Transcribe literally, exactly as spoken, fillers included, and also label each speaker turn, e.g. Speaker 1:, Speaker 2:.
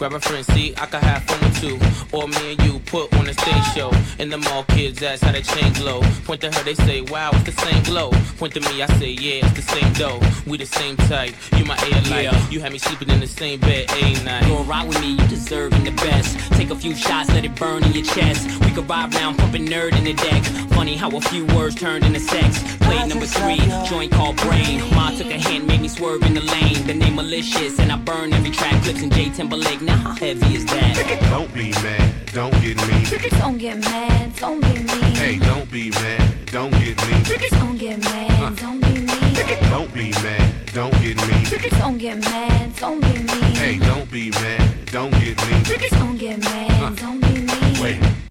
Speaker 1: grab a friend, see, I could have fun with two. Or me and you put on a stage show. And the mall kids ask how they chain glow. Point to her, they say, wow, it's the same glow. Point to me, I say, yeah, it's the same dough. We the same type, you my air light. Yeah. You had me sleeping in the same bed, a night.
Speaker 2: Go ride with me, you deserving the best. Take a few shots, let it burn in your chest. We could ride round, pumping nerd in the deck. Funny how a few words turned into sex. Play number three, joint called Brain. Ma took a hand, made me swerve in the lane. The name malicious, and I burn every track. Clips in J Timberlake, now how heavy is that?
Speaker 3: Don't be mad, don't get me.
Speaker 4: Don't get mad, don't be mean.
Speaker 3: Hey, don't be mad, don't get me.
Speaker 4: Don't get mad, don't be mean.
Speaker 3: Don't be mad, don't get me.
Speaker 4: Don't get mad, don't be mean.
Speaker 3: Hey, don't be mad, don't get me.
Speaker 4: Don't get mad, don't be mean.
Speaker 3: Wait.